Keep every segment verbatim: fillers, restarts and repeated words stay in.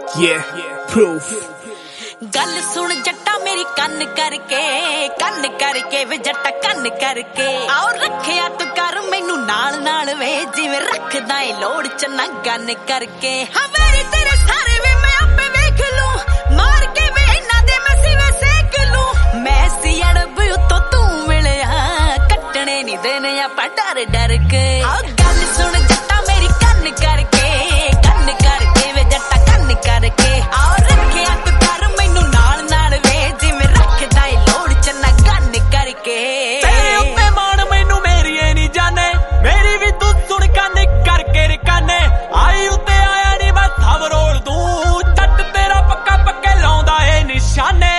Yeah, proof. गल सुन जट्टा मेरी कन्न करके कन्न करके वे जट्टा कन्न करके आओ रखिया तू कर मैनू नाल नाल वे जिवें रखदा ए लोड़ च ना गन करके हाँ मेरी तेरे सारे वे मैं आपे वेख लूं मार के वे इन्हां दे मैं सिवे सेक लूं मैं सी अड़ब उतो तू मिलिया कट्टने नहीं देने आपां डर डर के आओ गल सुन जट्टा मेरी कन्न करके कन्न करके वे जट्टा कन्न करके आओ रखिया तू कर मैनू नाल नाल वे जिवें रखदा ए लोड़ च ना गन करके तेरे उत्ते मान मैनू मेरी ए नहीं जाने मेरी भी तू सुन कन्न करके रकाने आई उत्ते आया नहीं मैं थव रोल दूं जट तेरा पक्का पक्के लाउंदा ए निशाने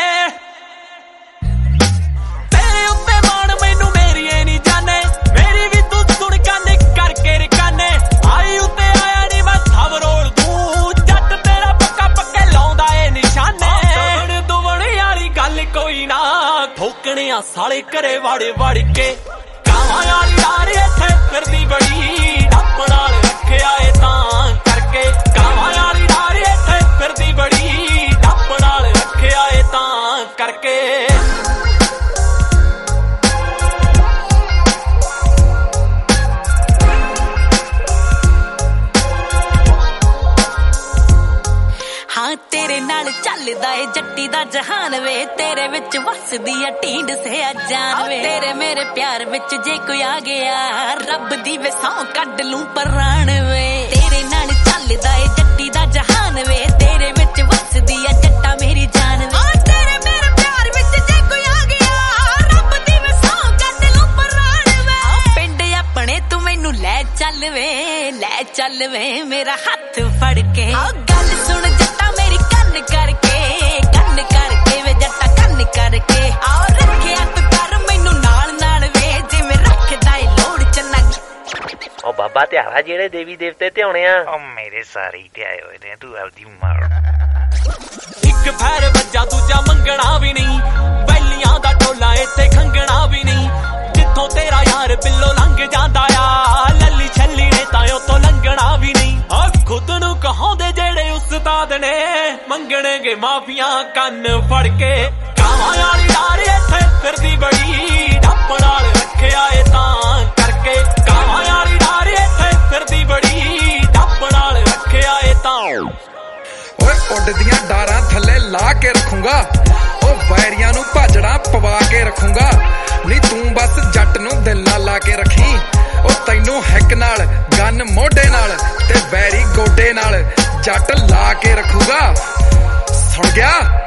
तेरे उत्ते मान मैनू मेरी ए नहीं जाने मेरी भी तू सुन कन्न करके रकाने आई उत्ते आया नहीं मैं थव रोल दूं जट तेरा पक्का पक्के लाउंदा ए निशाने दुवन दुवन यारी गल कोई ना ठोकने आ साले घरे वड़ वड़ के कावां वाली डारी इत्थे फिरदी बड़ी डप नाल रखिया ए तां करके कावां वाली डारी इत्थे फिरदी बड़ी डप नाल रखिया ए तां करके हाँ तेरे नाल चलदा ए जट्टी दा जहान वे तेरे विच वसदी आ ढींड से आ जान वे तेरे मेरे प्यार विच जे कोई आ गया रब दी वे सौं कढ लूं प्राण वे तेरे नाल चलदा ए जट्टी दा जहान वे तेरे विच वसदी आ जट्टा मेरी जान वे तेरे मेरे प्यार विच जे कोई आ गया रब दी वे सौं कढ लूं प्राण वे पिंड अपने तू मैनू ले चल वे ले चल वे मेरा हथ फड़ के गल सुन जट्टा मेरी कन्न करके कन्न करके वे जट्टा कन्न करके आओ रखिया तू कर मैनू नाल नाल वे जिवें रखदा ए लोड़ च ना ओ बाबा त्यारा जेड़े देवी देवते ते होने आ ओ मेरे सारे ही ते आए होए ने तू आपदी मार एक पैर वज्जा दूजा मंगना भी नहीं बैलियां दा टोला इत्थे खंगना भी नहीं जिथों तेरा यार बिल्लो लंघ जांदा आ लल्ली छल्ली ने तां उतों लंघना भी नहीं आ खुद नू कहांदे जेड़े उस्ताद ने मंगणगे माफिया कन्न फड़ के कावां वाली डारी इत्थे फिरदी बड़ी डप नाल रखिया ए तां करके कावां वाली डारी इत्थे फिरदी बड़ी डप नाल रखिया ए तां ओए उड्डदियां डारां थल्ले ला के रखूंगा ओ वैरियां नू भाजड़ा पवा के रखूंगा नी तू बस जट नू दिल नाल ला के रखी ओ तैनू हैक नाल गन मोढे नाल ते बैरी गोडे नाल जट ला के रखूंगा सुन गया।